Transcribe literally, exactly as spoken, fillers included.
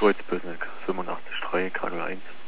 Kreuz, Bösneck, fünfundachtzig Komma drei, K null eins.